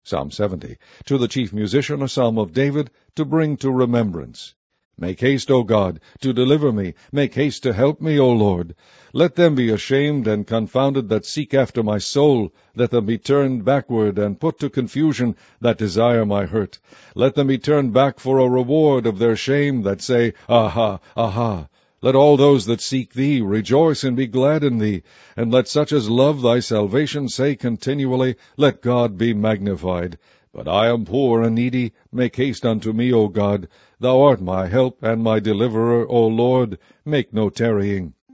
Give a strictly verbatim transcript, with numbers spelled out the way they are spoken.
Psalm seventy. To the chief musician, a psalm of David, to bring to remembrance. Make haste, O God, to deliver me. Make haste to help me, O Lord. Let them be ashamed and confounded that seek after my soul. Let them be turned backward and put to confusion that desire my hurt. Let them be turned back for a reward of their shame that say, Aha, aha. Let all those that seek thee rejoice and be glad in thee. And let such as love thy salvation say continually, Let God be magnified. But I am poor and needy. Make haste unto me, O God. Thou art my help and my deliverer, O Lord. Make no tarrying.